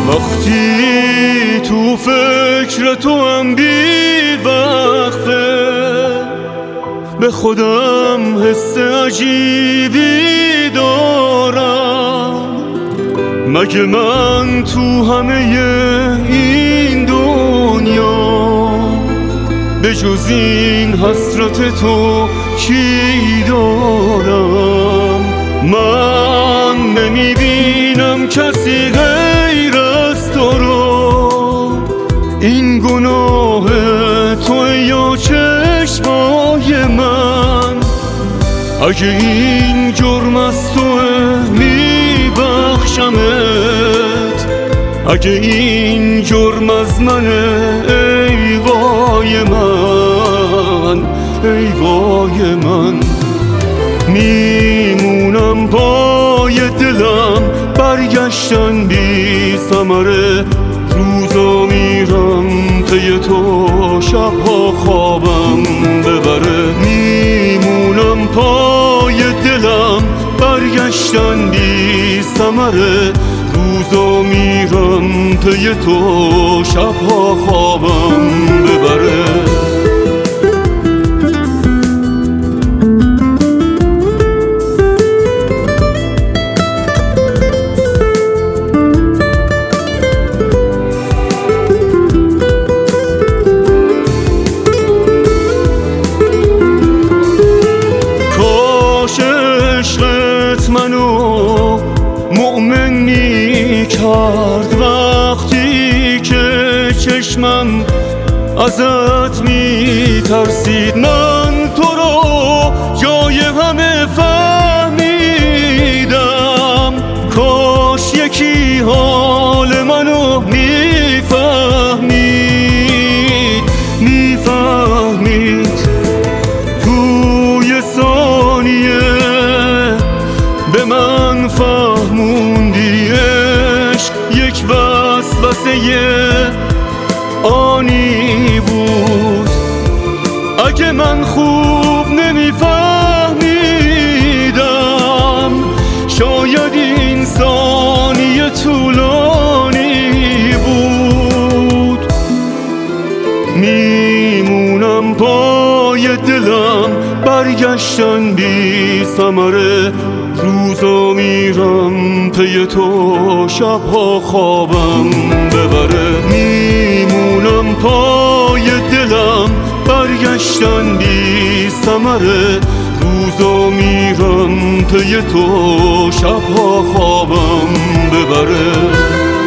وقتی تو فکر تو هم بی وقفه به خودم حس عجیبی دارم. مگه من تو همه این دنیا به جز این حسرت تو کی دارم؟ من نمیبینم کسی غیر از تو رو. این گناه تو یا چشمای من؟ اگه این جرم از توه میبخشمت، اگه این جرم از منه ای وای من، ای وای من. میمونم پای دلم برگشتن بی ثمره، روزا میرم پی تو شبها خوابم ببره. میمونم پای دلم برگشتن بی ثمره، روزا میرم پی تو شبها خوابم ببره. عشقت منو مؤمن میکرد وقتی که چشمم ازت میترسید. من تو رو جای همه فهمیدم، کاش یکی حال منو میفهمید توی ثانیه به من فهموندی عشق یک وسوسه آنی بود. اگه من خوب نمیفهمیدم شاید این ثانیه طولانی بود. میمونم پای دلم برگشتن بی ثمره، روزا میرم پی تو شبها خوابم ببره. میمونم پای دلم برگشتن بی ثمره، روزا میرم پی تو شبها خوابم ببره.